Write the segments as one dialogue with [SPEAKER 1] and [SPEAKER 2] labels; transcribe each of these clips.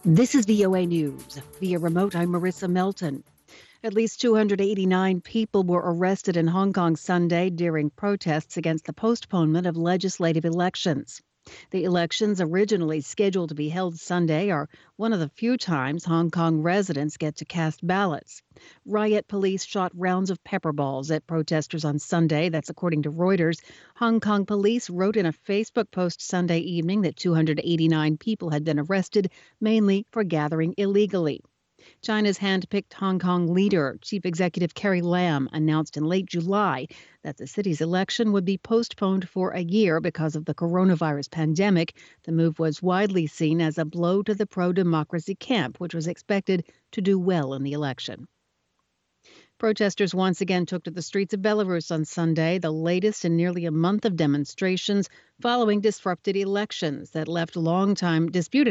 [SPEAKER 1] This is VOA News. Via remote, I'm Marissa Melton. At least 289 people were arrested in Hong Kong Sunday during protests against the postponement of legislative elections. The elections, originally scheduled to be held Sunday, are one of the few times Hong Kong residents get to cast ballots. Riot police shot rounds of pepper balls at protesters on Sunday. That's according to Reuters. Hong Kong police wrote in a Facebook post Sunday evening that 289 people had been arrested, mainly for gathering illegally. China's hand-picked Hong Kong leader, Chief Executive Carrie Lam, announced in late July that the city's election would be postponed for a year because of the coronavirus pandemic. The move was widely seen as a blow to the pro-democracy camp, which was expected to do well in the election. Protesters once again took to the streets of Belarus on Sunday, the latest in nearly a month of demonstrations following disrupted elections that left longtime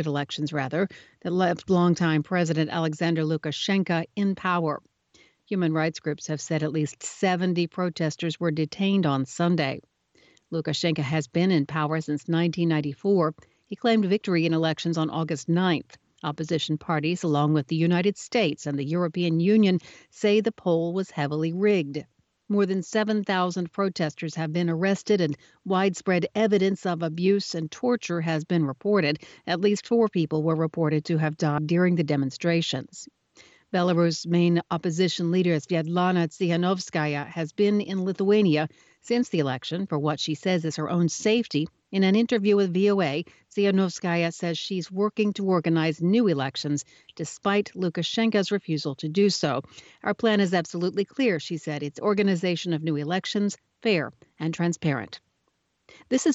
[SPEAKER 1] President Alexander Lukashenko in power. Human rights groups have said at least 70 protesters were detained on Sunday. Lukashenko has been in power since 1994. He claimed victory in elections on August 9th. Opposition parties, along with the United States and the European Union, say the poll was heavily rigged. More than 7,000 protesters have been arrested and widespread evidence of abuse and torture has been reported. At least 4 people were reported to have died during the demonstrations. Belarus' main opposition leader, Sviatlana Tsikhanouskaya, has been in Lithuania since the election for what she says is her own safety. In an interview with VOA, Tsikhanouskaya says she's working to organize new elections despite Lukashenko's refusal to do so. Our plan is absolutely clear, she said. It's organization of new elections, fair and transparent. This is